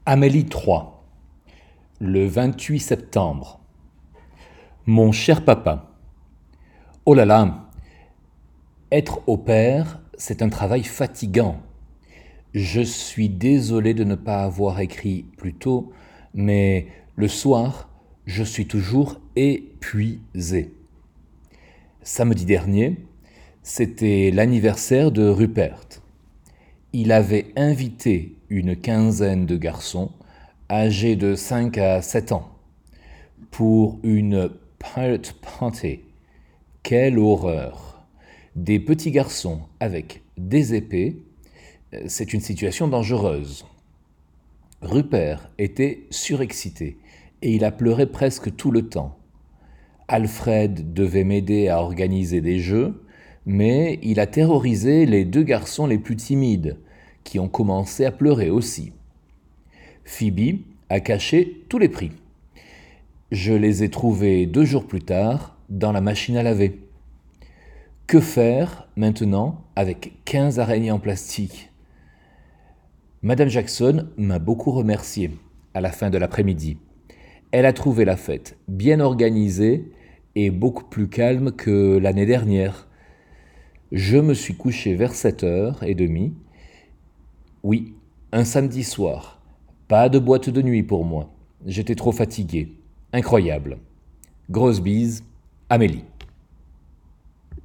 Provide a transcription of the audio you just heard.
Amélie 3, le 28 septembre. Mon cher papa, oh là là, être au pair, c'est un travail fatigant. Je suis désolé de ne pas avoir écrit plus tôt, mais le soir, je suis toujours épuisé. Samedi dernier, c'était l'anniversaire de Rupert. Il avait invité une quinzaine de garçons âgés de 5 à 7 ans pour une pirate party. Quelle horreur! Des petits garçons avec des épées, c'est une situation dangereuse. Rupert était surexcité et il a pleuré presque tout le temps. Alfred devait m'aider à organiser des jeux, mais il a terrorisé les deux garçons les plus timides, qui ont commencé à pleurer aussi. Phoebe a caché tous les prix. Je les ai trouvés 2 jours plus tard dans la machine à laver. Que faire maintenant avec 15 araignées en plastique? Madame Jackson m'a beaucoup remercié à la fin de l'après-midi. Elle a trouvé la fête bien organisée et beaucoup plus calme que l'année dernière. Je me suis couché vers 7h30. Oui, un samedi soir. Pas de boîte de nuit pour moi. J'étais trop fatigué. Incroyable. Grosse bise, Amélie.